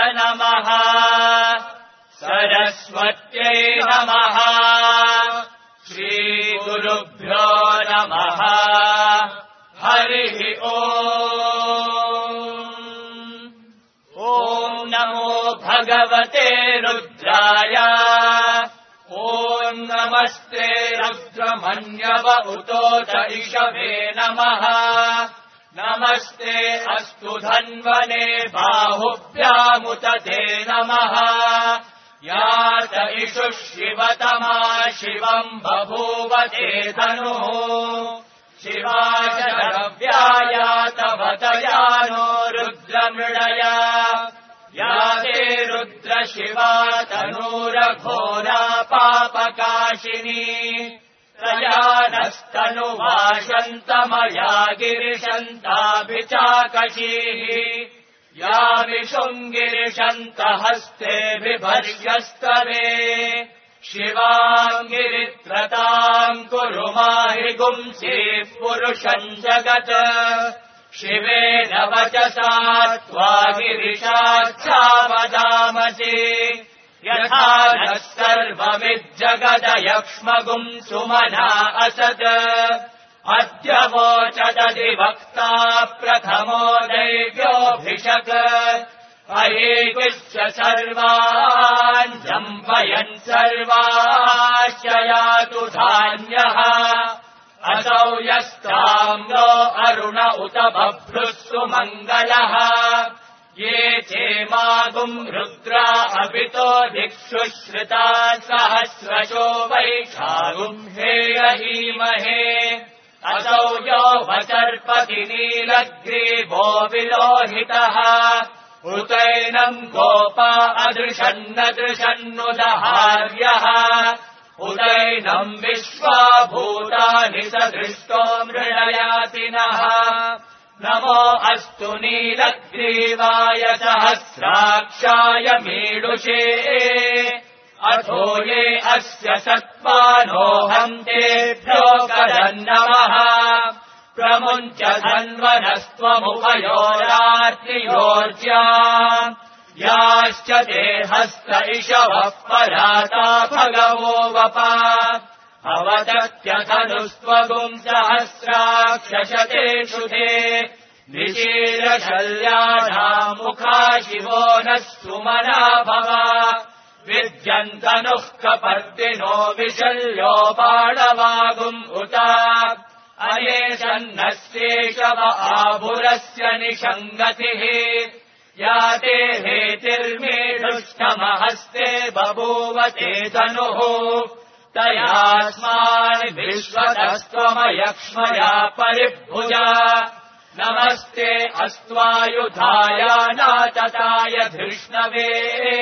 नमः सरस्वत्यै नमः श्रीगुरुभ्यो नमः हरिः ॐ नमो भगवते रुद्राय ॐ नमस्ते रुद्रमन्यव उतोत इषवे नमः नमस्ते अस्तु धन्वने बाहुभ्यामुत ते नमः यात इषुः शिवतमा शिवम् बभूव ते धनुः शिवाशरव्यायातवतयानो रुद्रमृडया याते रुद्रशिवा तनूरघोरा पापकाशिनी त्रयानस्तनुवाशन्तमया गिरिशन्ताभिचाकशीः या विशुङ्गिरिशन्तहस्ते बिभर्यस्तवे शिवाम् गिरित्रताम् कुरु माहि गुंसीः पुरुषम् जगत् शिवेन वचसा त्वा गिरिशाच्छावदामसि यथा नः सर्वमिज्जगदयक्ष्मगुम् सुमना असत् अद्य वोचदधिवक्ता प्रथमो दैव्योऽभिषक् अयेकिश्च सर्वान् जम्पयन् सर्वाश्च यातु धान्यः असौ यस्ताम्रो अरुण उत बभ्रुः सुमङ्गलः ये चेमागुम् रुद्रा अपितो दिक्षु श्रुता सहस्रशो वैशागुम् हेयहीमहे असौ यो वचर्पति नीलग्रीवो विलोहितः उतैनम् गोपा अदृशन्नदृशन्नुदहार्यः उदैनम् विश्वाभूतानि सदृष्टो मृडयातिनः नमो अस्तु नीलग्रीवाय सहस्राक्षाय मीडुषे अथो ये अस्य सत्त्वानोऽहम् तेभ्यो करन्नमः प्रमुञ्च धन्वनस्त्वमुभयोरात्रियोर्ज्या याश्च ते हस्त इषवः पराता भगवो वपा अवदत्यधनुस्त्वगुम् सहस्राक्षशतेषु ते निशीलशल्यानामुखा शिवो नः सुमना भव विद्यन्तनुः कपर्दिनो विशल्यो बाणवागुम् उता अनेशन्नस्येषव आभुरस्य निषङ्गतिः याते हेतिर्मेढुष्टमहस्ते बभूव ते धनुः तयास्मान् विश्वतस्त्वमयक्ष्मया परिभुजा नमस्ते अस्त्वायुधाय नातताय धृष्णवे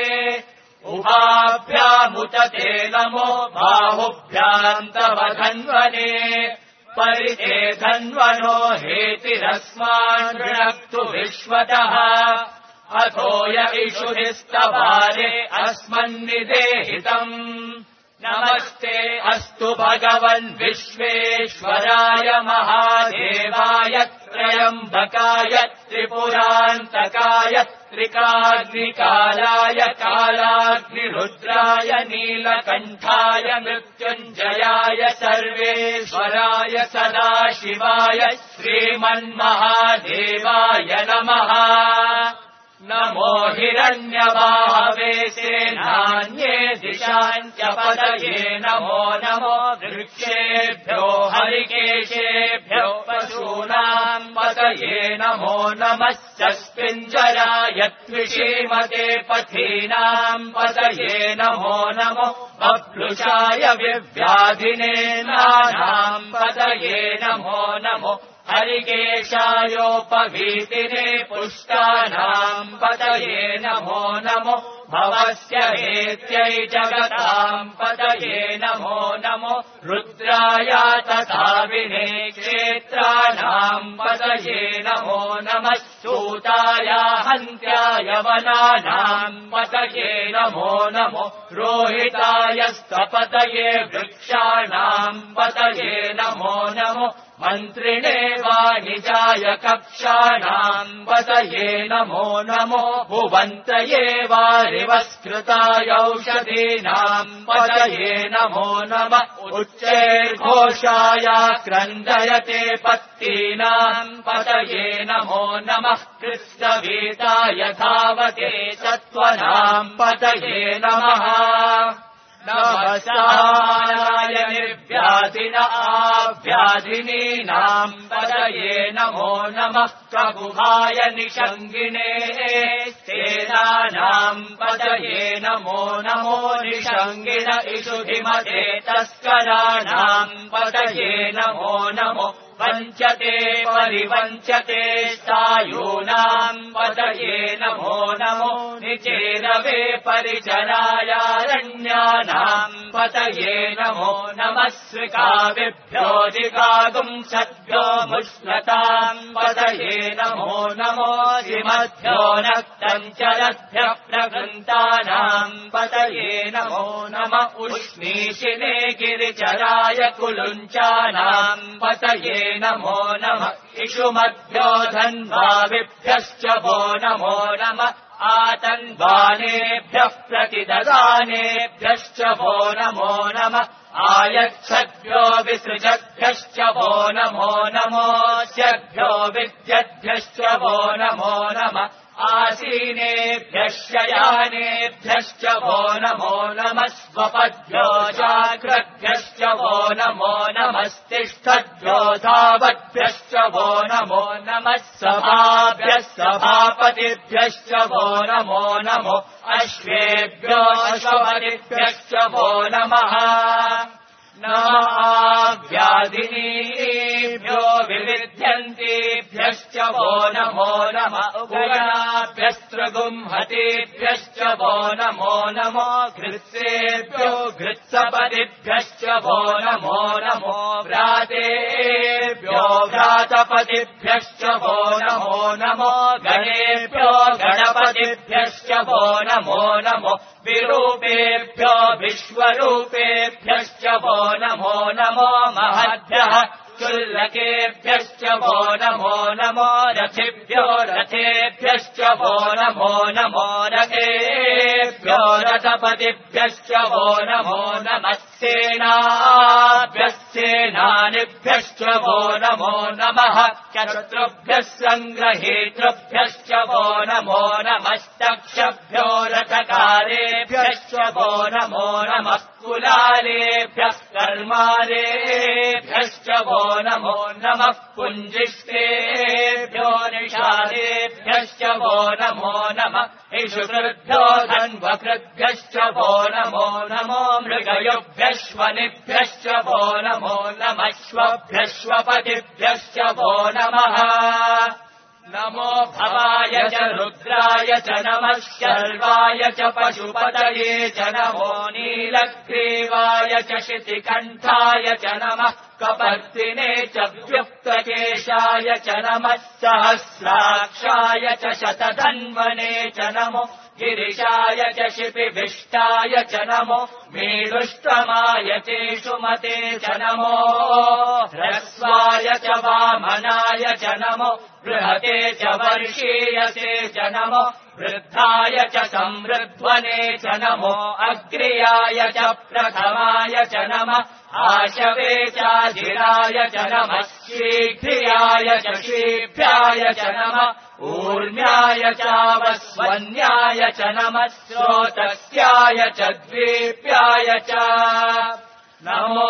उभाभ्यामुत ते नमो बाहुभ्याम् तव धन्वने परिते धन्वनो हेतिरस्मान् ऋणक्तु विश्वतः अथो य इषुभिस्तवारे अस्मन्निदेहितम् नमस्ते अस्तु भगवन् विश्वेश्वराय महादेवाय त्रयम्बकाय त्रिपुरान्तकाय त्रिकाग्निकालाय कालाग्निरुद्राय नीलकण्ठाय मृत्युञ्जयाय सर्वेश्वराय सदाशिवाय श्रीमन्महादेवाय नमः नमो हिरण्यबाहवे सेनान्ये दिशाञ्च पतये नमो नमो वृक्षेभ्यो हरिकेशेभ्यो पशूनाम् पतये नमो नमः सस्पिञ्जराय त्विषीमते पथीनाम् पतये नमो नमो बभ्लुषाय विव्याधिने नानाम् पतये नमो नमो हरिकेशायोपवीतिने पुष्टानाम् पतये नमो नमो भवस्य हेत्यै जगताम् पतये नमो नमो रुद्राय तथा विने क्षेत्राणाम् पतये नमो नमः सूताय हन्त्याय वनानाम् पतये नमो नमो रोहिताय स्तपतये वृक्षाणाम् पतये नमो नमो मन्त्रिणे वाणिजाय कक्षाणाम् पतये नमो नमो भुवन्तये वारिवस्कृतायौषधीनाम् पतये नमो नमः उच्चैर्घोषाय क्रन्दयते पत्तीनाम् पतये नमो नमः कृष्णवीताय धावते सत्त्वनाम् पतये नमः नमस्ताय निर्व्याधिन आव्याधिनीनाम् पतये नमो नमः प्रबुधाय निषङ्गिने सेनानाम् पतये नमो नमो निषङ्गिन इषुधिमते तस्कराणाम् पतये नमो नमो वञ्चते परिवञ्चते सायूनाम् पतये नमो नमो निचेरवे परिचरायारण्यानाम् पतये नमो नमः श्रिकाविभ्यो जिगागुंसद्भ्यो मुष्णताम् पतये नमो नमो जिमद्भ्यो नक्तञ्चरद्भ्यः प्रगन्तानाम् पतये नमो नमः उष्णीशिने गिरिचराय कुलुञ्चानाम् पतये नमो नमः इषुमद्भ्यो धन्वाविभ्यश्च वो नमो नमः आतन्वानेभ्यः प्रतिददानेभ्यश्च वो नमो नमः आयच्छद्भ्यो विसृजद्भ्यश्च वो नमो नमोऽस्यभ्यो विद्यद्भ्यश्च वो नमो नमः आसीनेभ्यः शयानेभ्यश्च वो नमो नमः स्वपद्भ्यो जाग्रद्भ्यश्च वो नमो नमस्तिष्ठद्भ्यो धावद्भ्यश्च वो नमो नमः सभाभ्यः सभापतिभ्यश्च वो नमो नमो अश्वेभ्यो अश्वपतिभ्यश्च वो नमः व्याधिनीभ्यो विविध्यन्तीभ्यश्च वो नमो नमः उगणाभ्यस्त्रगुंहतेभ्यश्च वो नमो नमो घृत्सेभ्यो घृत्सपतिभ्यश्च वो नमो नमो व्रातेभ्यो व्रातपतिभ्यश्च वो नमो नमो गणेभ्यो गणपतिभ्यश्च वो नमो नमो विरूपेभ्यो विश्वरूपेभ्यश्च वो नमो नमो महद्भ्यः चुल्लकेभ्यश्च वो नमो नमो रथिभ्यो रथेभ्यश्च वो नमो नमो रथेभ्यो रथपतिभ्यश्च वो नमो नमः सेनाभ्यः सेनानिभ्यश्च वो नमो नमः शत्रुभ्यः सङ्ग्रहेतृभ्यश्च वो नमो नमस्तक्षभ्यो रथकारेभ्यश्च वो नमो नमः कुलालेभ्यः कर्मालेभ्यश्च वो नमो नमः पुञ्जिष्टेभ्यो निषादेभ्यश्च वो नमो नमः इषुकृभ्यो धन्वकृभ्यश्च वो नमो नमो मृगयुभ्यश्वनिभ्यश्च वो नमो नमः श्वभ्यश्वपतिभ्यश्च वो नमः नमो भवाय च रुद्राय च नमः शर्वाय च पशुपतये च नमो नीलग्रीवाय च शितिकण्ठाय च नमः कपर्दिने च व्युक्तकेशाय च नमः सहस्राक्षाय च शतधन्वने च नमो गिरिशाय च शिपिभिष्टाय च नमो मेढुष्टमाय चेषुमते च नमो ह्रस्वाय च वामनाय च नमो बृहते च वर्षीयसे च नमो वृद्धाय च समृध्वने च नमो अग्र्याय च प्रथमाय च नमः आशवे चाधिराय च नमः शीघ्र्याय च शीभ्याय च नमः ऊर्म्याय चावस्वन्याय च नमः स्रोतस्याय च द्वीप्याय च नमो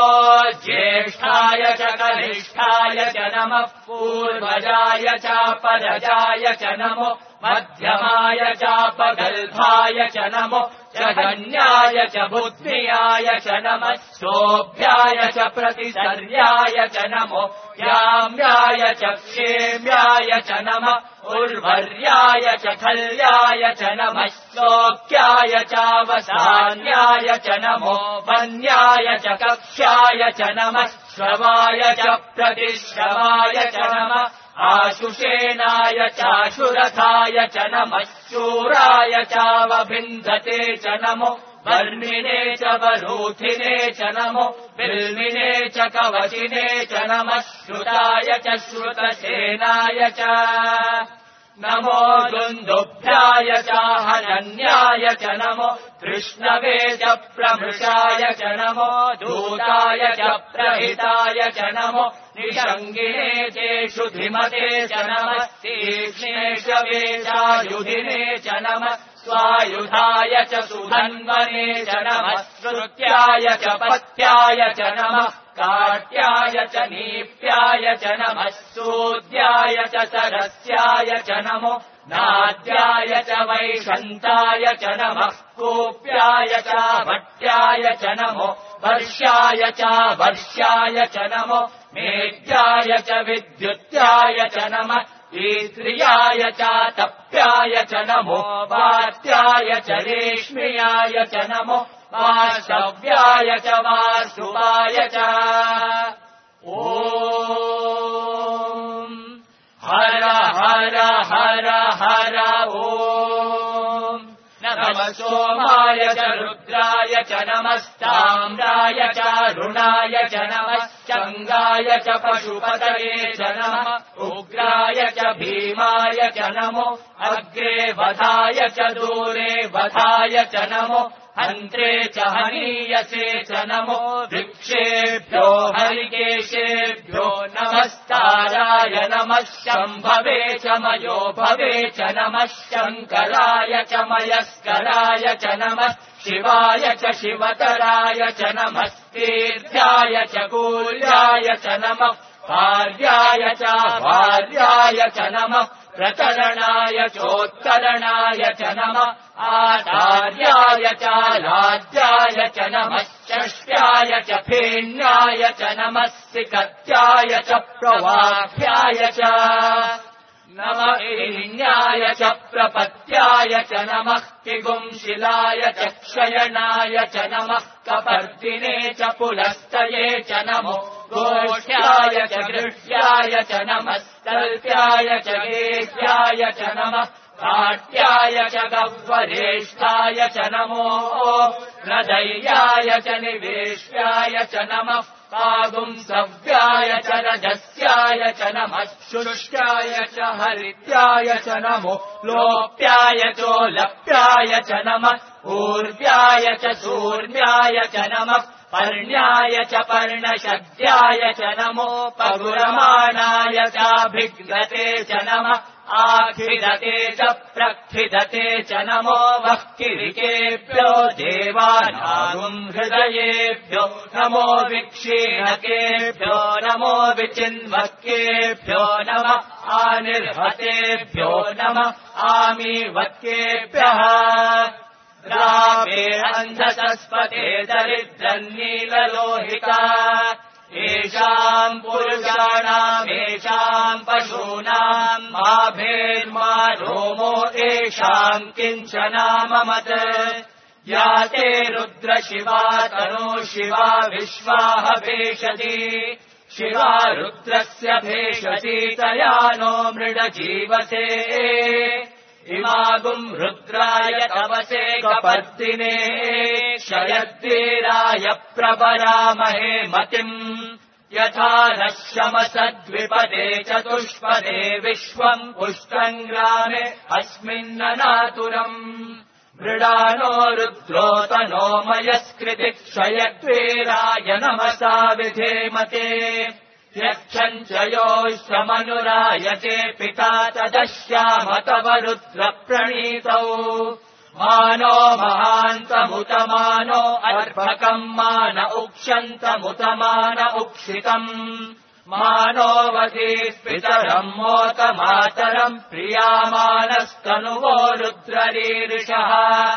ज्येष्ठाय च कनिष्ठाय च नमः पूर्वजाय चापरजाय च नमो मध्यमाय चापगल्भाय च नमो जघन्याय च बुद्ध्याय च नमः शोभ्याय च प्रतिसर्याय च नमो याम्याय च क्षेम्याय च नमः उर्वर्याय च खल्याय च नमः श्लोक्याय चावसान्याय च नमो वन्याय च कक्ष्याय च नमः श्रवाय च प्रतिश्रवाय च नमः आशुषेणाय चाशुरथाय च नमः शूराय चावभिन्धते च नमो वर्णिने च वरूथिने च नमो बिल्मिने च कवचिने च नमः श्रुताय च श्रुतसेनाय च नमो दुन्दुभ्याय च हनन्याय च नमो कृष्णवे च प्रमृषाय च नमो दूताय च प्रहिताय च नमो निषङ्गिने चेषु धिमते च नमः तीक्ष्णेषवे चायुधिने च नमः स्वायुधाय च सुधन्वने च नमः श्रुत्याय च पत्याय च नमः काट्याय च नीप्याय च नमः सूद्याय च सरस्याय च नमो नाद्याय च वैशन्ताय च नमः कूप्याय च भट्याय च नमो वर्ष्याय च वर्ष्याय च नमो मेघ्याय च विद्युत्याय च नमः ईत्रियाय च तप्याय च नमो वात्याय च रेश्म्याय च नमो वास्तव्याय च वासुवाय च ॐ हर हर हर हर ॐ नमः सोमाय च रुद्राय च नमस्ताम्राय च रुणाय च नमः चङ्गाय च पशुपतये च नमः उग्राय च भीमाय च नमो अग्रे वधाय च दूरे वधाय च नमो हन्त्रे च हनीयसे च नमो वृक्षेभ्यो हरिकेशेभ्यो नमस्ताराय नमः शम्भवे च मयो भवे च नमः शङ्कराय च मयस्कराय च नमः शिवाय च शिवतराय च नमः तीर्थ्याय च कूल्याय च नमः भार्याय च भार्याय च नमः प्रतरणाय चोत्तरणाय च नमः आचार्याय च लाज्याय च नमः षष्ट्याय च फेन्याय च नमः सिकत्याय च प्रवाह्याय च नमः ईण्याय च प्रपत्याय च नमः किगुंशिलाय च क्षयणाय च नमः कपर्दिने च पुलस्तये च नमो गोष्ठ्याय च गृह्याय च नमः तल्प्याय च गेह्याय च नमः काट्याय च गह्वरेष्ठाय च नमो हृदयाय च निवेश्याय च नमः पागुंसव्याय च रजस्याय च नमः शुष्काय च हरित्याय च नमो लोप्याय चोलप्याय च नमः ऊर्व्याय च सूर्व्याय च नमः पर्ण्याय च पर्णशद्याय च नमो पगुरमाणाय चाभिघ्नते च नमः आखिदते च प्रक्षिदते च नमो वह्किरिकेभ्यो देवानागुम् हृदयेभ्यो नमो विक्षीणकेभ्यो नमो विचिन्वक्केभ्यो नमः आनिर्हतेभ्यो नमः आमीवक्केभ्यः रामे अन्धसस्पते दरिद्रन्नीललोहिता येषाम् पुरुषाणाम् येषाम् पशूनाम् मा भेर्मा रोमो येषाम् किञ्चनाममत् या ते रुद्रशिवा तनो शिवा विश्वाह भेषति शिवा रुद्रस्य भेषति तया नो मृडजीवसे इमागुम् रुद्राय तवसे कपर्दिने शयद्वीराय प्रवरामहे मतिम् यथा नः शमसद्विपदे चतुष्पदे विश्वम् पुष्टम् ग्रामे अस्मिन्ननातुरम् मृडानो रुद्रोतनो मयस्कृतिः शयद्वीराय नमसा विधेमते यच्छम् च योऽश्वमनुरायते पिता तदश्याम तव रुद्रप्रणीतौ मानो महान्तमुतमानो अर्भकम् मान उक्षन्तमुतमान उक्षितम् मानो वधीत्पितरम् मोतमातरम् प्रियामानस्तनुवो रुद्ररीरिषः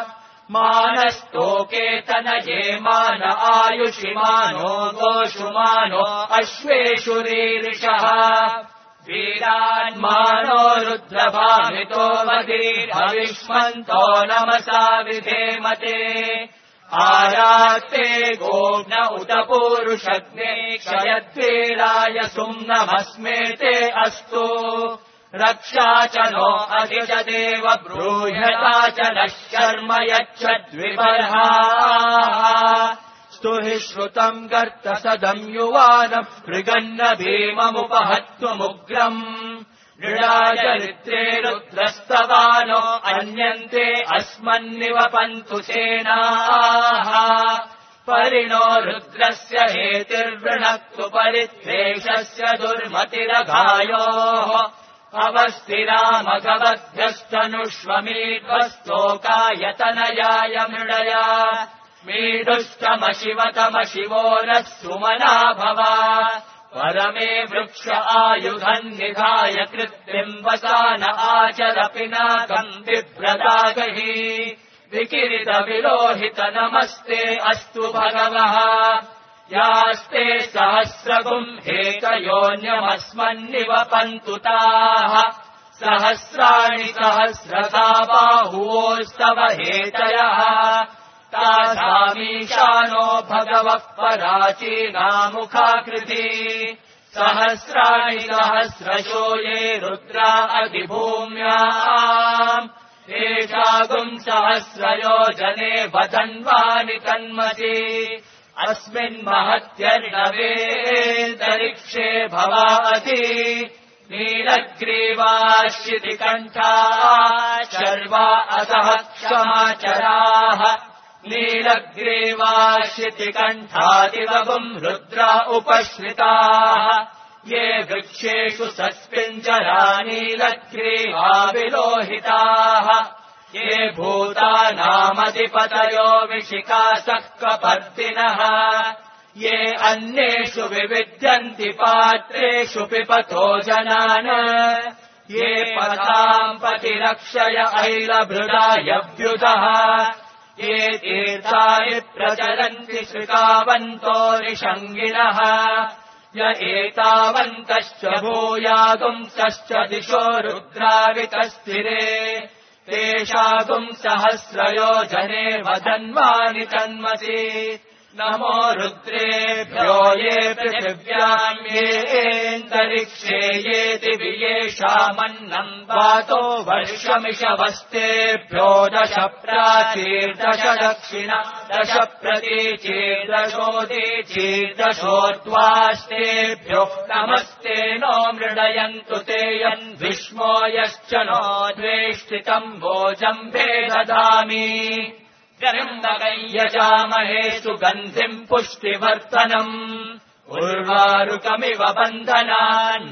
मानस्तोकेतनये मान आयुषिमानो गोषुमानो अश्वेषु रीरिषः वीरान्मानो रुद्रभामितो वधीर्हविष्मन्तो नमसा विधेमते आरात्ते गोग्न उत पूरुषग्ने क्षयद्वीराय सुम्नमस्मेते अस्तु रक्षा च नो अधिजदेव ब्रूह्यता च नः शर्म यच्छद्विबर्हाः स्तुहि श्रुतम् गर्तसदम् युवानः मृगन्न भीममुपहत्वमुग्रम् नृणाचरित्रे रुद्रस्तवानो अन्यन्ते अस्मन्निवपन्तु सेनाः परिणो रुद्रस्य हेतिर्वृणक्तु परित्वेषस्य दुर्मतिरघायोः अवस्थिरामघवद्भ्यस्तनुष्वमीध्वस्तोकायतनयाय मृडया मीढुष्टमशिवतमशिवो नः सुमना भवा परमे वृक्ष आयुधम् निधाय कृत्रिम् वसान आचर पिनाकम् बिभ्रदागहि विकिरित विलोहित नमस्ते अस्तु भगवः यास्ते सहस्रगुम् हेतयोन्यमस्मन्निवपन्तु ताः सहस्राणि सहस्रता बाहुवोस्तव हेतयः तासामीशानो भगवः पराचीनामुखाकृति सहस्राणि सहस्रशो ये रुद्रा अधिभूम्याम् एषागुम् सहस्रयोजने वदन्वानि तन्मसि अस्मिन्महत्यर्णवेऽन्तरिक्षे भवाति नीलग्रीवाश्चितिकण्ठाः शर्वा अतः क्षमाचराः नीलग्रीवाश्चितिकण्ठादिवगुम् रुद्रा उपश्रिताः ये वृक्षेषु सस्मिञ्जरा नीलग्रीवा विलोहिताः ये भूतानामधिपतयो विशिखासः कपर्दिनः ये अन्येषु विविद्यन्ति पात्रेषु पिपतो जनान् ये पताम् पतिरक्षय ऐलभृदायव्युतः ये तीर्थानि प्रचरन्ति श्रिकावन्तो निषङ्गिणः य एतावन्तश्च भूयागुंसश्च दिशो रुद्रावितस्थिरे तेषागुम् सहस्रयोजने वदन्वानि तन्मसि नमो रुद्रेभ्यो ये पृथिव्याम् येऽन्तरिक्षे येति वियेषामन्नम् वातो वर्षमिषवस्तेभ्यो दश प्राचीर्दश दक्षिण दश प्रतीचीर्दशोदीचीर्दशोर्ध्वास्तेभ्यो नमस्ते नो मृडयन्तु ते यन्विष्मो यश्च नो द्वेष्टितम् भोजम्भे ददामि यजामहे सुगन्धिम् पुष्टिवर्धनम् उर्वारुकमिव बन्धनान्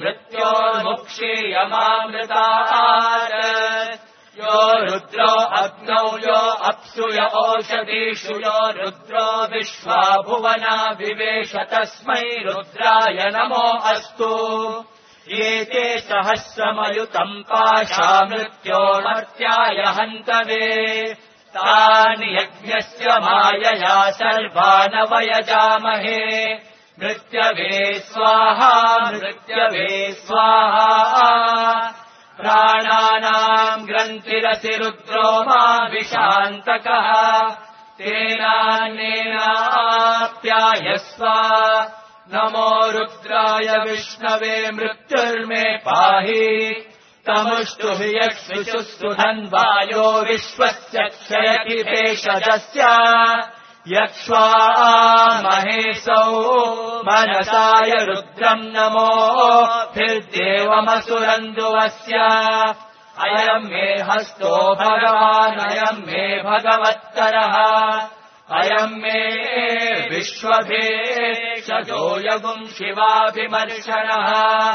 मृत्योर्मुक्षीयमामृतात् यो रुद्रो अग्नौ यो अप्सु य ओषधीषु यो रुद्रो विश्वा भुवना विवेश तस्मै रुद्राय नमो अस्तु एते सहस्रमयुतम् पाशा मृत्योर्मर्त्याय हन्तवे तानि यज्ञस्य मायया सर्वानवयजामहे मृत्यवे स्वाहा मृत्यवे स्वाहा प्राणानाम् ग्रन्थिरसि रुद्रो मा विशान्तकः तेनान्येनाप्यायस्व नमो रुद्राय विष्णवे मृत्युर्मे पाहि तमुष्टु हि यक्षुषुधन्वायो विश्वस्य क्षयति भेषजस्य यक्ष्वा महेशौ मनसाय रुद्रम् नमोऽभिर्देवमसुरन्दुवस्य अयम् मे हस्तो भगवान् अयम् मे भगवत्तरः अयम् मे विश्वभेषजो यगुम् शिवाभिमर्शनः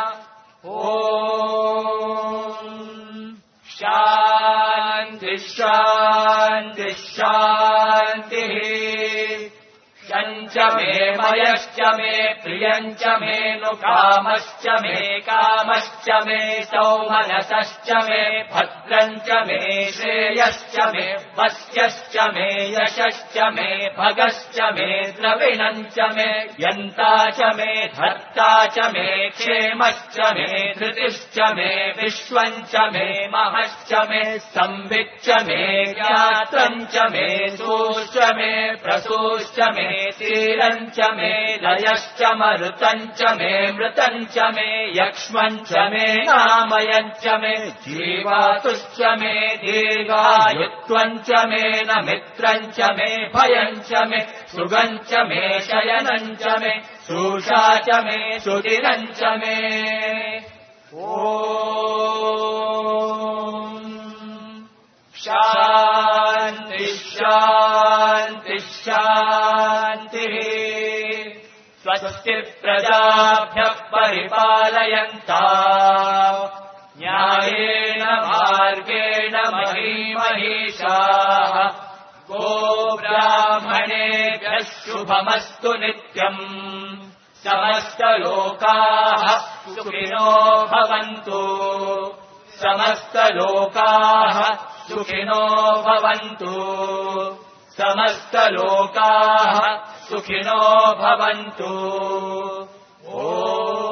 शान्ति शान्ति शान्तिः यञ्च मे मयश्च मे प्रियञ्च मे नु कामश्च मे कामश्च मे सौमनसश्च मे भद्रञ्च मे श्रेयश्च मे वस्यश्च मे यशश्च मे भगश्च मे द्रविणञ्च मे यन्ता च मे धर्ता च मे क्षेमश्च मे धृतिश्च मे विश्वञ्च मे महश्च मे संविच्च मे ज्ञात्रम् च मे सूश्च मे प्रसूश्च मे स्त्रीरम् च मे लयश्च मरुतम् च मे मृतम् च मे यक्ष्मम् च मे नामयम् च मे जीवातुश्च मे दीर्घायुत्वम् च मे न मित्रम् च मे भयम् च मे सुगम् च मे शयनम् च मे सूषा च मे सुदिनम् च मे शान्ति शान्ति शान्तिः स्वस्ति प्रजाभ्यः परिपालयन्ताम् न्यायेन मार्गेण महीमहीषाः गोब्राह्मणेभ्यः शुभमस्तु नित्यम् समस्तलोकाः सुखिनो भवन्तु समस्तलोकाः सुखिनो भवन्तु समस्तलोकाः सुखिनो भवन्तु।